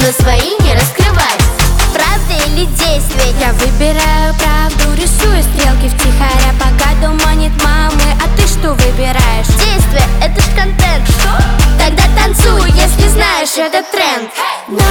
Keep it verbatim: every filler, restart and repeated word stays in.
чувства свои не раскрывать. Правда или действие? Я выбираю правду, рисую стрелки втихаря, пока туманит мамы. А ты что выбираешь? Действие — это ж контент. Что? Тогда танцуй, если знаешь этот тренд. Но